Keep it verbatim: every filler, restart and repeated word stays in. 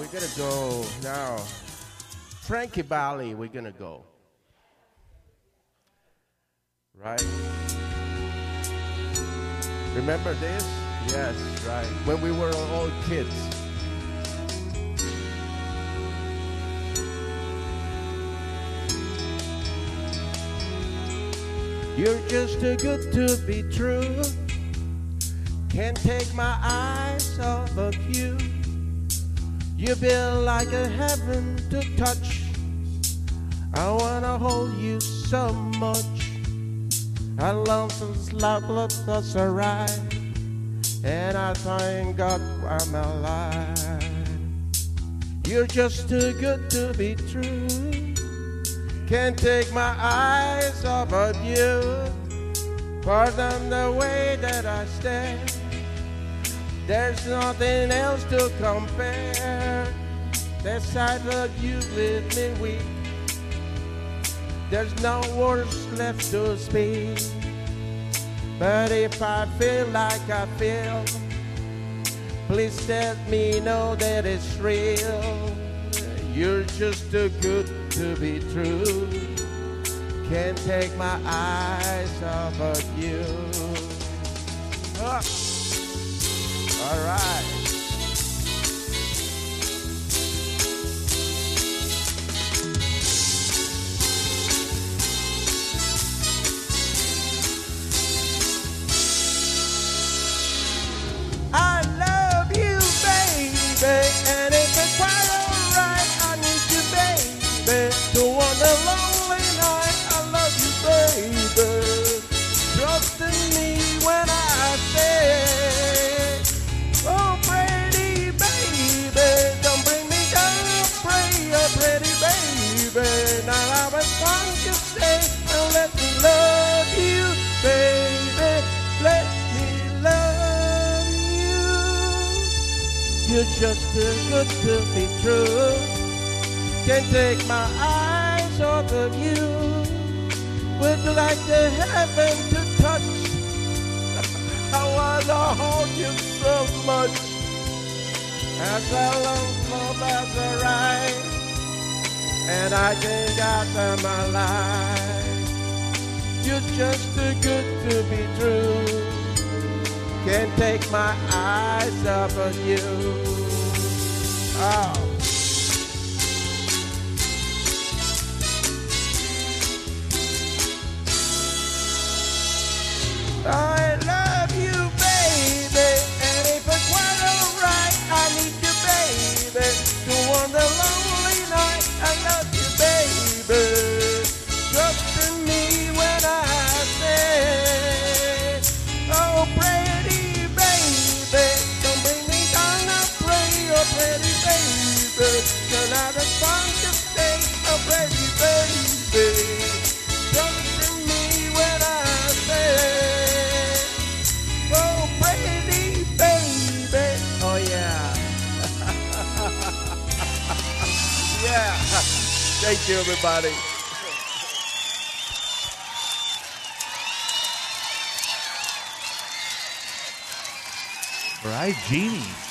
we're gonna go now. Frankie Valli, we're gonna go. Right? Remember this? Yes, right. When we were all kids. You're just too good to be true. Can't take my eyes off of you. You feel like a heaven to touch. I wanna hold you so much. I love this love, that's alright. And I thank God I'm alive. You're just too good to be true. Can't take my eyes off of you. Pardon the way that I stare. There's nothing else to compare. The sight of you leave me weak. There's no words left to speak. But if I feel like I feel, please let me know that it's real. You're just too good to be true. Can't take my eyes off of you. Ah. All right. I love you, baby, and if it's quite alright, I need you, baby, to want a lonely night. I love you, baby. Trust in me when I say, oh, pretty baby, don't bring me down, pray, oh, pretty baby. Now I was want to stay and let me love you, baby. Let me love you. You're just too good to be true. Can't take my eyes off of you. Would like the heaven to touch. I wanna hold you so much. As I love love as a right. And I thank God for my life. You're just too good to be true. Can't take my eyes off of you. Oh. I love you, baby, and if it's quite alright, I need you, baby, to want a lonely night. I love you, baby. Trust in me when I say, oh, pretty baby, don't bring me down, I pray, oh, pretty baby. You're not as fun to stay, oh, pretty baby. Trust in me when I say, yeah. Thank you, everybody. Right, Genie.